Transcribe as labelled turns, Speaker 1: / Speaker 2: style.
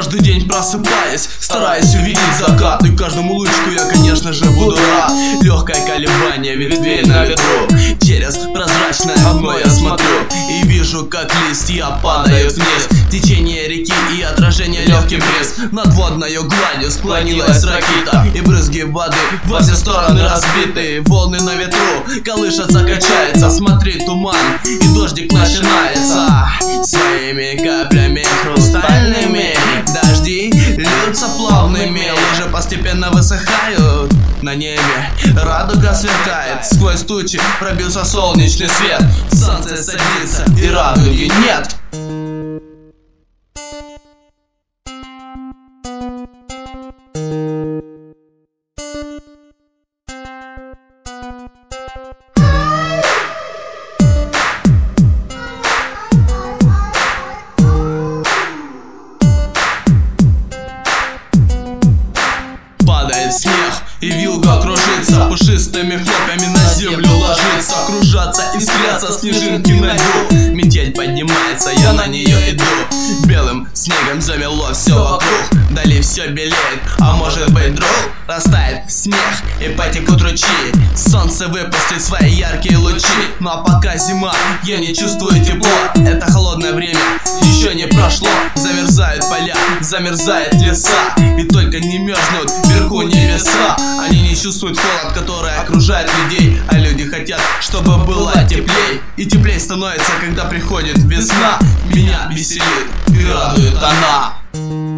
Speaker 1: Каждый день просыпаясь, стараясь увидеть закат, и каждому лучику я, конечно же, буду рад. Легкое колебание ветвей на ветру, через прозрачное окно я смотрю и вижу, как листья падают вниз. Течение реки и отражение легкий бриз. Над водною гладью склонилась ракита, и брызги воды во все стороны разбиты. Волны на ветру колышутся, качается. Смотри, туман, и дождик начинается. Своими каплями хрустальными дожди льются плавными, лужи постепенно высыхают. На небе радуга сверкает, сквозь тучи пробился солнечный свет. Солнце садится и радуги нет. Падает снег, и вьюга кружится, пушистыми хлопьями на землю ложится. Кружатся, искрятся снежинки на льду. Метель поднимается, я на нее иду. Белым снегом замело все вокруг. Вдали все белеет, а может быть вдруг растает снег и потекут ручьи. Солнце выпустит свои яркие лучи. Ну а пока зима, я не чувствую тепло. Это холодное время еще не прошло. Замерзают поля, замерзают леса, и только не мерзнут вверху небеса. Они не чувствуют холод, который окружает людей, а люди хотят, чтобы было теплей. И теплей становится, когда приходит весна. Меня веселит и радует она.